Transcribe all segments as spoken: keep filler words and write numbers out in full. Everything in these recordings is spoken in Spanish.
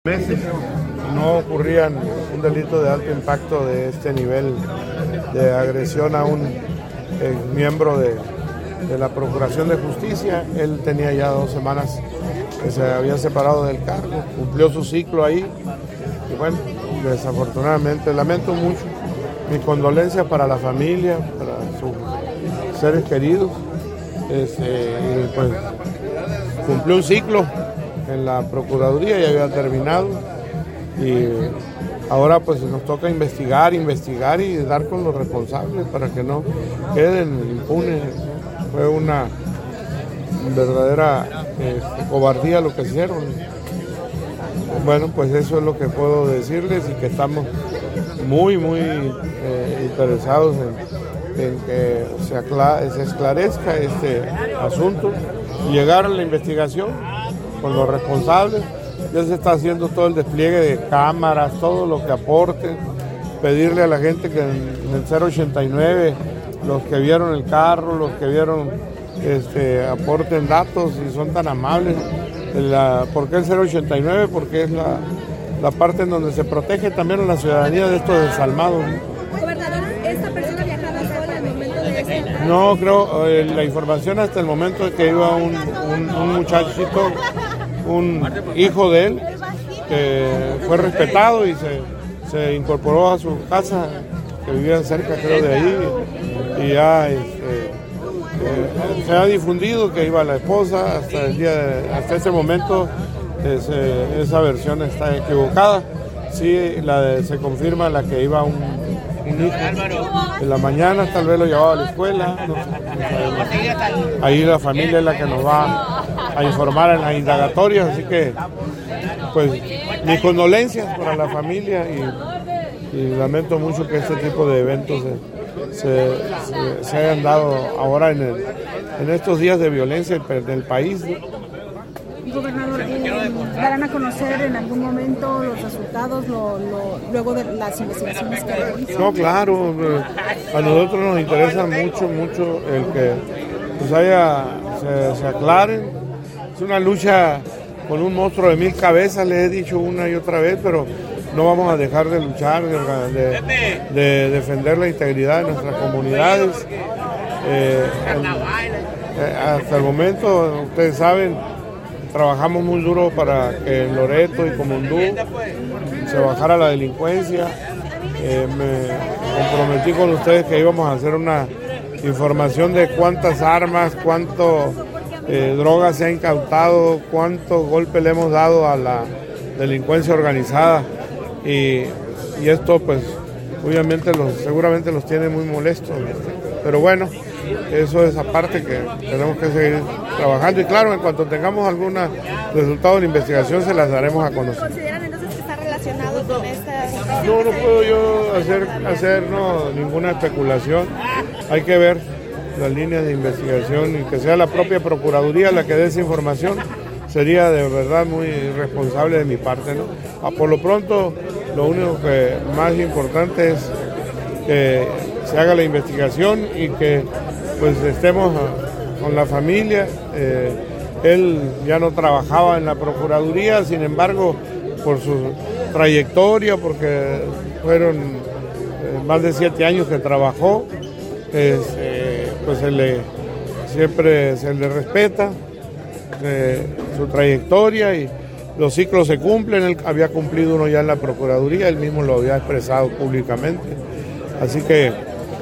meses no ocurrían un delito de alto impacto de este nivel de agresión a un eh, miembro de, de la Procuración de Justicia. Él tenía ya dos semanas que se había separado del cargo, cumplió su ciclo ahí y bueno, desafortunadamente lamento mucho. Mis condolencias para la familia, para sus seres queridos. Este, y pues cumplió un ciclo en la Procuraduría, ya había terminado y ahora pues nos toca investigar, investigar y dar con los responsables para que no queden impunes. Fue una verdadera este, cobardía lo que hicieron. Bueno, pues eso es lo que puedo decirles y que estamos muy, muy eh, interesados en, en que se, acla- se esclarezca este asunto y llegar a la investigación con los responsables. Ya se está haciendo todo el despliegue de cámaras, todo lo que aporten, pedirle a la gente que en el cero ochenta y nueve, los que vieron el carro, los que vieron, este, aporten datos y son tan amables. La, ¿Por qué el cero ochenta y nueve? Porque es la, la parte en donde se protege también a la ciudadanía de estos desalmados. Gobernador, ¿esta persona viajaba sola al momento de este? No, creo, eh, la información hasta el momento es que iba un, un, un muchachito, un hijo de él, que fue respetado y se, se incorporó a su casa, que vivía cerca creo de ahí, y ya este, eh, se ha difundido que iba la esposa. Hasta el día de, hasta ese momento ese, esa versión está equivocada. Sí, la de, se confirma la que iba un, un hijo en la mañana, tal vez lo llevaba a la escuela, no sé, no sé. Ahí la familia es la que nos va a informar en las indagatorias, así que pues mis condolencias para la familia y, y lamento mucho que este tipo de eventos se, se, se, se hayan dado ahora en, el, en estos días de violencia del país, ¿no? Gobernador, eh, ¿darán a conocer en algún momento los resultados lo, lo, luego de las investigaciones que realizan? No, claro, a nosotros nos interesa mucho, mucho el que pues haya, se, se aclaren. Es una lucha con un monstruo de mil cabezas, les he dicho una y otra vez, pero no vamos a dejar de luchar, de, de, de defender la integridad de nuestras comunidades. Eh, el, eh, hasta el momento, ustedes saben, trabajamos muy duro para que en Loreto y Comondú se bajara la delincuencia. Eh, me comprometí con ustedes que íbamos a hacer una información de cuántas armas, cuánto eh, droga se ha incautado, cuántos golpes le hemos dado a la delincuencia organizada. Y, y esto pues obviamente los, seguramente los tiene muy molestos. Pero bueno, eso es aparte que tenemos que seguir trabajando y claro, en cuanto tengamos algún resultado de la investigación se las daremos a conocer. ¿Consideran entonces que está relacionado con esta? No, no puedo yo hacer, hacer no, ninguna especulación. Hay que ver las líneas de investigación y que sea la propia Procuraduría la que dé esa información. Sería de verdad muy irresponsable de mi parte, ¿no? Ah, por lo pronto, lo único que más importante es que se haga la investigación y que pues estemos con la familia. Eh, él ya no trabajaba en la Procuraduría, sin embargo, por su trayectoria, porque fueron eh, más de siete años que trabajó, pues, eh, pues se le, siempre se le respeta eh, su trayectoria y los ciclos se cumplen. Él había cumplido uno ya en la Procuraduría, él mismo lo había expresado públicamente. Así que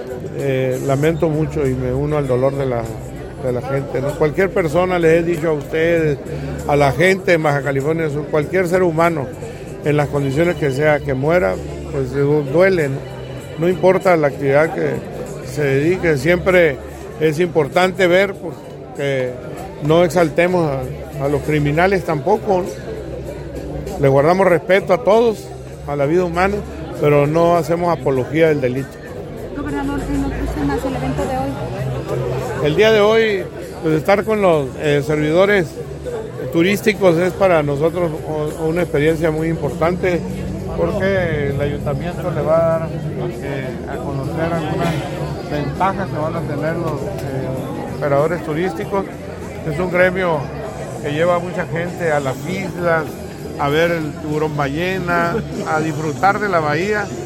eh, lamento mucho y me uno al dolor de la, de la gente, ¿no? Cualquier persona, les he dicho a ustedes, a la gente en Baja California Sur, cualquier ser humano, en las condiciones que sea, que muera, pues duele, ¿no? No importa la actividad que se dedique, siempre es importante ver pues, que no exaltemos a, a los criminales tampoco, ¿no? Le guardamos respeto a todos, a la vida humana, pero no hacemos apología del delito. Gobernador, en otros temas, el evento de hoy. El día de hoy, pues estar con los eh, servidores turísticos es para nosotros una experiencia muy importante porque el ayuntamiento le va a dar eh, a conocer algunas ventajas que van a tener los eh, operadores turísticos. Es un gremio que lleva a mucha gente a las islas, a ver el tiburón ballena, a disfrutar de la bahía